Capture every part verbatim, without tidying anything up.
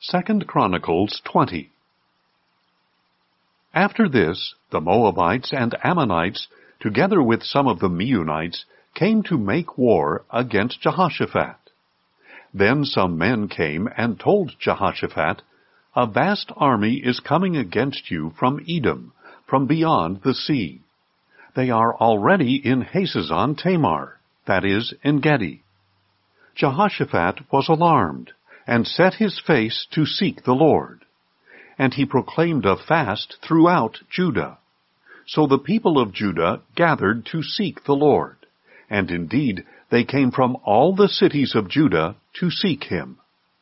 Second Chronicles twenty. After this, the Moabites and Ammonites, together with some of the Meunites, came to make war against Jehoshaphat. Then some men came and told Jehoshaphat, "A vast army is coming against you from Edom, from beyond the sea. They are already in Hazazon Tamar, that is, En Gedi." Jehoshaphat was alarmed, and set his face to seek the Lord. And he proclaimed a fast throughout Judah. So the people of Judah gathered to seek the Lord, and indeed they came from all the cities of Judah to seek him.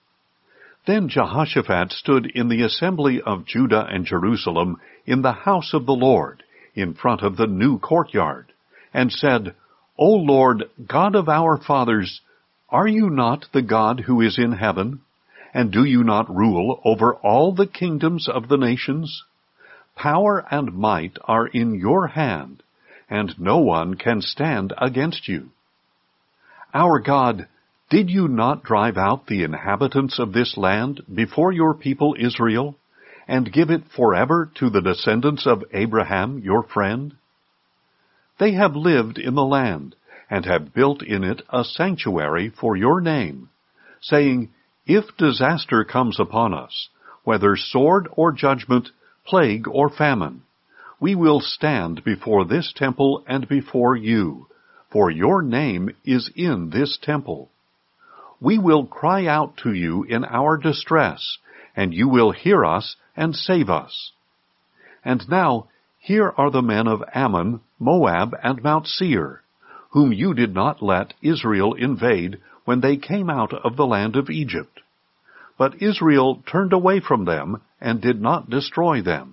Then Jehoshaphat stood in the assembly of Judah and Jerusalem in the house of the Lord, in front of the new courtyard, and said, "O Lord, God of our fathers, are you not the God who is in heaven? And do you not rule over all the kingdoms of the nations? Power and might are in your hand, and no one can stand against you. Our God, did you not drive out the inhabitants of this land before your people Israel, and give it forever to the descendants of Abraham your friend? They have lived in the land, and have built in it a sanctuary for your name, saying, 'If disaster comes upon us, whether sword or judgment, plague or famine, we will stand before this temple and before you, for your name is in this temple. We will cry out to you in our distress, and you will hear us and save us.' And now here are the men of Ammon, Moab, and Mount Seir, whom you did not let Israel invade when they came out of the land of Egypt. But Israel turned away from them and did not destroy them.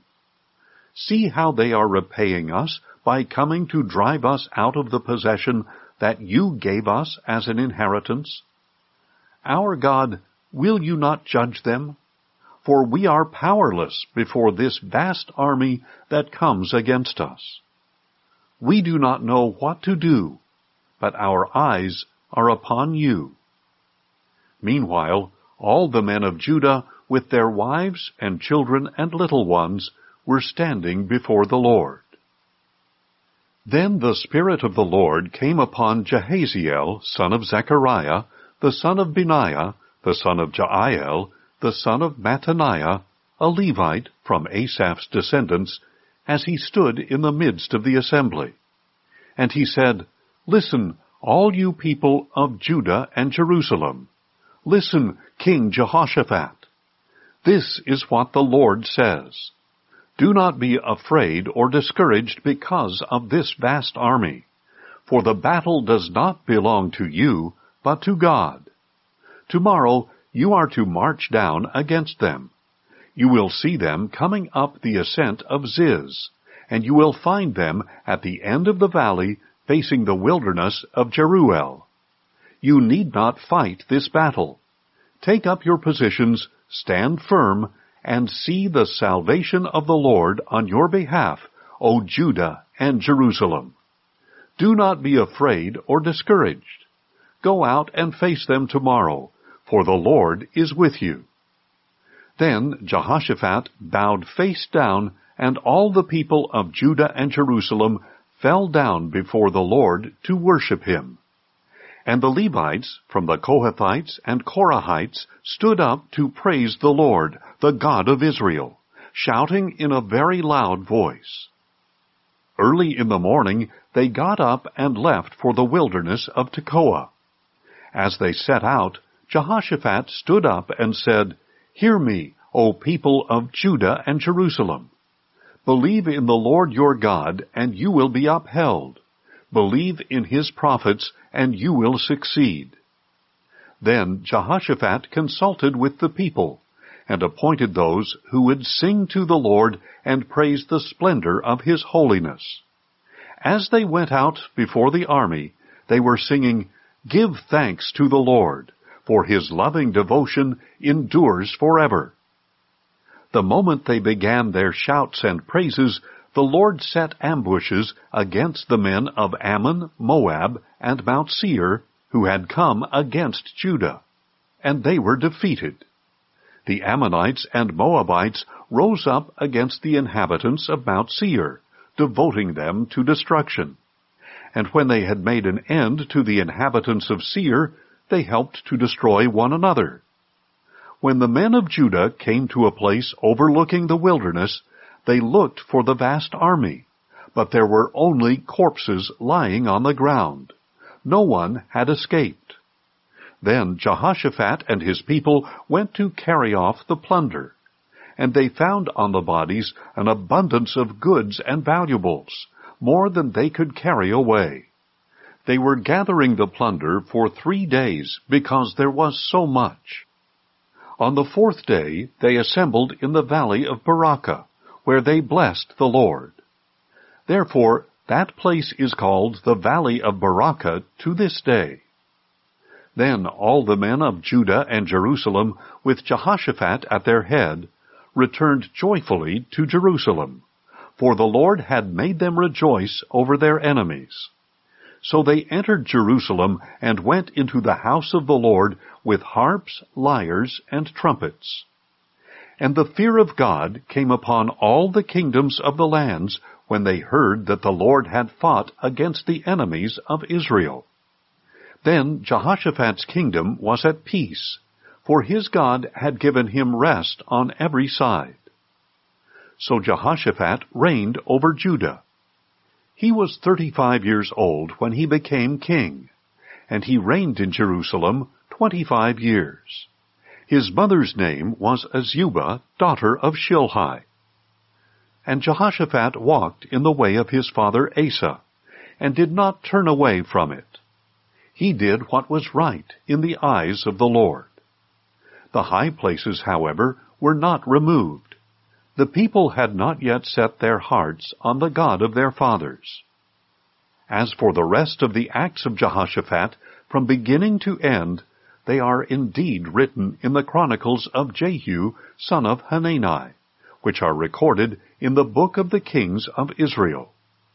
See how they are repaying us by coming to drive us out of the possession that you gave us as an inheritance. Our God, will you not judge them? For we are powerless before this vast army that comes against us. We do not know what to do, but our eyes are upon you." Meanwhile, all the men of Judah, with their wives and children and little ones, were standing before the Lord. Then the Spirit of the Lord came upon Jahaziel, son of Zechariah, the son of Benaiah, the son of Jael, the son of Mattaniah, a Levite from Asaph's descendants, as he stood in the midst of the assembly. And he said, "Listen, all you people of Judah and Jerusalem. Listen, King Jehoshaphat. This is what the Lord says. Do not be afraid or discouraged because of this vast army, for the battle does not belong to you, but to God. Tomorrow you are to march down against them. You will see them coming up the ascent of Ziz, and you will find them at the end of the valley facing the wilderness of Jeruel. You need not fight this battle. Take up your positions, stand firm, and see the salvation of the Lord on your behalf, O Judah and Jerusalem. Do not be afraid or discouraged. Go out and face them tomorrow, for the Lord is with you." Then Jehoshaphat bowed face down, and all the people of Judah and Jerusalem fell down before the Lord to worship him. And the Levites from the Kohathites and Korahites stood up to praise the Lord, the God of Israel, shouting in a very loud voice. Early in the morning they got up and left for the wilderness of Tekoa. As they set out, Jehoshaphat stood up and said, "Hear me, O people of Judah and Jerusalem. Believe in the Lord your God, and you will be upheld. Believe in his prophets, and you will succeed." Then Jehoshaphat consulted with the people, and appointed those who would sing to the Lord and praise the splendor of his holiness. As they went out before the army, they were singing, "Give thanks to the Lord, for his loving devotion endures forever." The moment they began their shouts and praises, the Lord set ambushes against the men of Ammon, Moab, and Mount Seir, who had come against Judah, and they were defeated. the Ammonites and Moabites rose up against the inhabitants of Mount Seir, devoting them to destruction. And when they had made an end to the inhabitants of Seir, they helped to destroy one another. When the men of Judah came to a place overlooking the wilderness, they looked for the vast army, but there were only corpses lying on the ground. No one had escaped. Then Jehoshaphat and his people went to carry off the plunder, and they found on the bodies an abundance of goods and valuables, more than they could carry away. They were gathering the plunder for three days because there was so much. On the fourth day they assembled in the valley of Barakah, where they blessed the Lord. Therefore that place is called the Valley of Barakah to this day. Then all the men of Judah and Jerusalem, with Jehoshaphat at their head, returned joyfully to Jerusalem, for the Lord had made them rejoice over their enemies. So they entered Jerusalem and went into the house of the Lord with harps, lyres, and trumpets. And the fear of God came upon all the kingdoms of the lands when they heard that the Lord had fought against the enemies of Israel. Then Jehoshaphat's kingdom was at peace, for his God had given him rest on every side. So Jehoshaphat reigned over Judah. He was thirty-five years old when he became king, and he reigned in Jerusalem twenty-five years. His mother's name was Azubah, daughter of Shilhi. And Jehoshaphat walked in the way of his father Asa, and did not turn away from it. He did what was right in the eyes of the Lord. The high places, however, were not removed. The people had not yet set their hearts on the God of their fathers. As for the rest of the acts of Jehoshaphat, from beginning to end, they are indeed written in the chronicles of Jehu, son of Hanani, which are recorded in the book of the kings of Israel.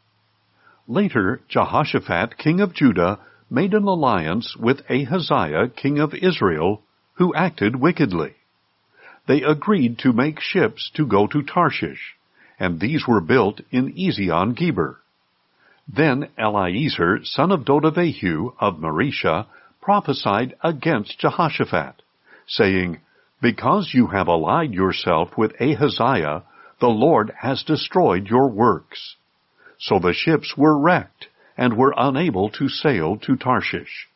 Later, Jehoshaphat, king of Judah, made an alliance with Ahaziah, king of Israel, who acted wickedly. They agreed to make ships to go to Tarshish, and these were built in Ezion-Geber. Then Eliezer, son of Dodavehu of Maresha, prophesied against Jehoshaphat, saying, Because you have allied yourself with Ahaziah, the Lord has destroyed your works. So the ships were wrecked, and were unable to sail to Tarshish.